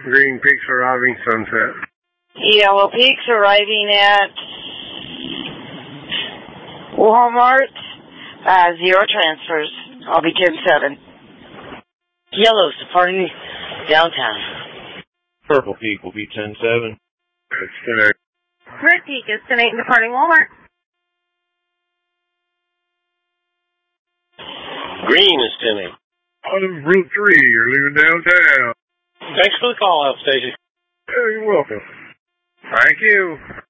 Green Peaks arriving Sunset. Yellow Peaks arriving at Walmart. 0 transfers. I'll be 10-7. Yellow's departing downtown. Purple Peak will be 10-7. It's 10-8. Red Peak is 10-8 departing Walmart. Green is 10-8. On Route 3, you're leaving downtown. Thanks for the call out, Stacy. You're welcome. Thank you.